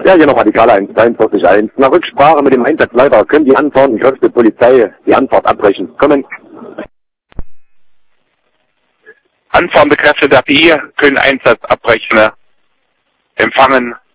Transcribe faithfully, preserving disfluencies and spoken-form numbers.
Ja, hier nochmal die Kala eins zwei vier eins. Nach Rücksprache mit dem Einsatzleiter können die anfahrenden Kräfte Polizei die Anfahrt abbrechen. Kommen. Anfahrende Kräfte der P I können Einsatz abbrechen. Empfangen.